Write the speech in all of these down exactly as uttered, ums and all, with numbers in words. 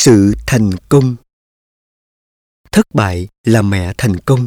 Sự thành công. Thất bại là mẹ thành công.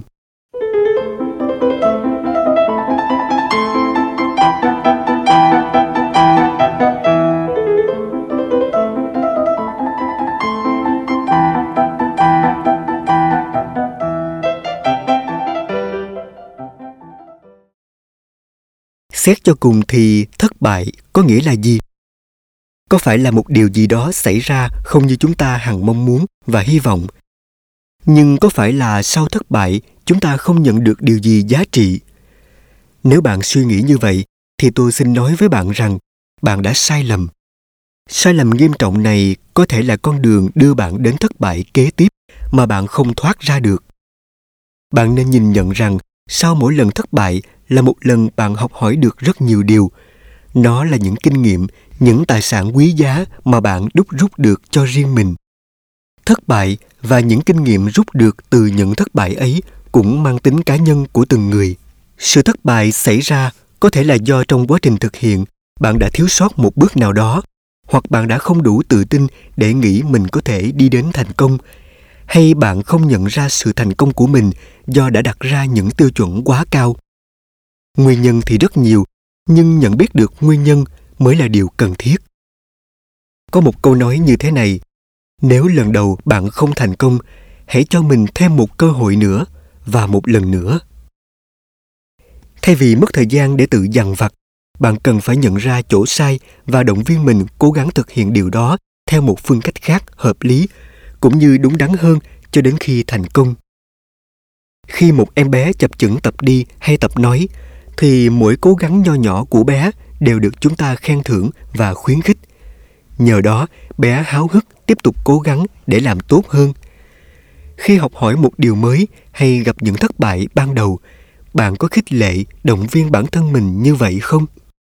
Xét cho cùng thì thất bại có nghĩa là gì? Có phải là một điều gì đó xảy ra không như chúng ta hằng mong muốn và hy vọng? Nhưng có phải là sau thất bại chúng ta không nhận được điều gì giá trị? Nếu bạn suy nghĩ như vậy, thì tôi xin nói với bạn rằng bạn đã sai lầm. Sai lầm nghiêm trọng này có thể là con đường đưa bạn đến thất bại kế tiếp mà bạn không thoát ra được. Bạn nên nhìn nhận rằng sau mỗi lần thất bại là một lần bạn học hỏi được rất nhiều điều. Nó là những kinh nghiệm, những tài sản quý giá mà bạn đúc rút được cho riêng mình. Thất bại và những kinh nghiệm rút được từ những thất bại ấy cũng mang tính cá nhân của từng người. Sự thất bại xảy ra có thể là do trong quá trình thực hiện bạn đã thiếu sót một bước nào đó, hoặc bạn đã không đủ tự tin để nghĩ mình có thể đi đến thành công, hay bạn không nhận ra sự thành công của mình do đã đặt ra những tiêu chuẩn quá cao. Nguyên nhân thì rất nhiều, nhưng nhận biết được nguyên nhân mới là điều cần thiết. Có một câu nói như thế này: nếu lần đầu bạn không thành công, hãy cho mình thêm một cơ hội nữa và một lần nữa. Thay vì mất thời gian để tự dằn vặt, bạn cần phải nhận ra chỗ sai và động viên mình cố gắng thực hiện điều đó theo một phương cách khác hợp lý, cũng như đúng đắn hơn cho đến khi thành công. Khi một em bé chập chững tập đi hay tập nói, thì mỗi cố gắng nho nhỏ của bé đều được chúng ta khen thưởng và khuyến khích. Nhờ đó, bé háo hức tiếp tục cố gắng để làm tốt hơn. Khi học hỏi một điều mới hay gặp những thất bại ban đầu, bạn có khích lệ, động viên bản thân mình như vậy không?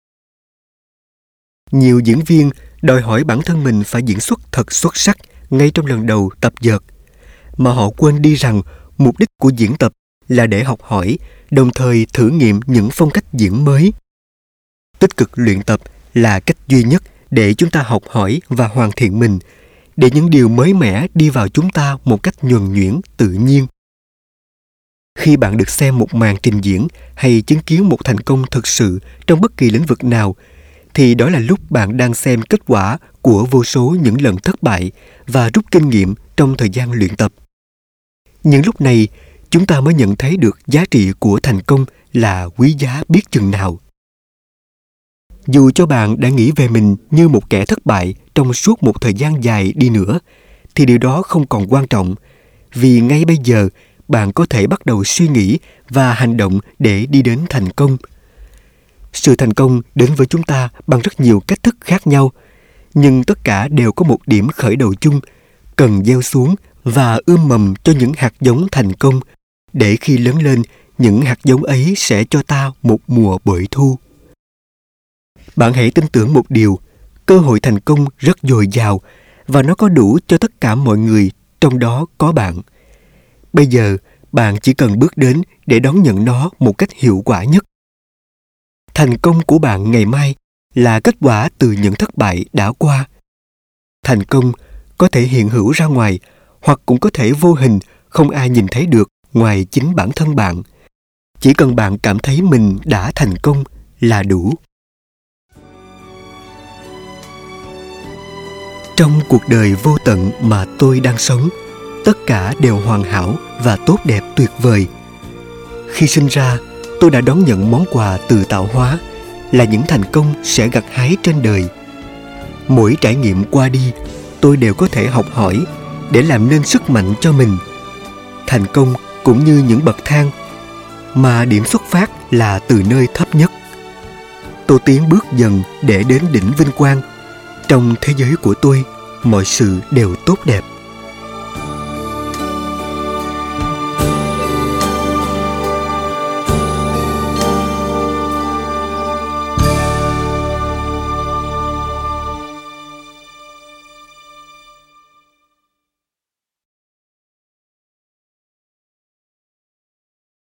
Nhiều diễn viên đòi hỏi bản thân mình phải diễn xuất thật xuất sắc ngay trong lần đầu tập dượt, mà họ quên đi rằng mục đích của diễn tập là để học hỏi, đồng thời thử nghiệm những phong cách diễn mới. Tích cực luyện tập là cách duy nhất để chúng ta học hỏi và hoàn thiện mình, để những điều mới mẻ đi vào chúng ta một cách nhuần nhuyễn, tự nhiên. Khi bạn được xem một màn trình diễn hay chứng kiến một thành công thực sự trong bất kỳ lĩnh vực nào, thì đó là lúc bạn đang xem kết quả của vô số những lần thất bại và rút kinh nghiệm trong thời gian luyện tập. Những lúc này, chúng ta mới nhận thấy được giá trị của thành công là quý giá biết chừng nào. Dù cho bạn đã nghĩ về mình như một kẻ thất bại trong suốt một thời gian dài đi nữa, thì điều đó không còn quan trọng, vì ngay bây giờ bạn có thể bắt đầu suy nghĩ và hành động để đi đến thành công. Sự thành công đến với chúng ta bằng rất nhiều cách thức khác nhau, nhưng tất cả đều có một điểm khởi đầu chung, cần gieo xuống và ươm mầm cho những hạt giống thành công, để khi lớn lên, những hạt giống ấy sẽ cho ta một mùa bội thu. Bạn hãy tin tưởng một điều, cơ hội thành công rất dồi dào và nó có đủ cho tất cả mọi người, trong đó có bạn. Bây giờ, bạn chỉ cần bước đến để đón nhận nó một cách hiệu quả nhất. Thành công của bạn ngày mai là kết quả từ những thất bại đã qua. Thành công có thể hiện hữu ra ngoài, hoặc cũng có thể vô hình, không ai nhìn thấy được ngoài chính bản thân bạn. Chỉ cần bạn cảm thấy mình đã thành công là đủ. Trong cuộc đời vô tận mà tôi đang sống, tất cả đều hoàn hảo và tốt đẹp tuyệt vời. Khi sinh ra, tôi đã đón nhận món quà từ tạo hóa, là những thành công sẽ gặt hái trên đời. Mỗi trải nghiệm qua đi, tôi đều có thể học hỏi để làm nên sức mạnh cho mình. Thành công cũng như những bậc thang, mà điểm xuất phát là từ nơi thấp nhất. Tôi tiến bước dần để đến đỉnh vinh quang. Trong thế giới của tôi, mọi sự đều tốt đẹp.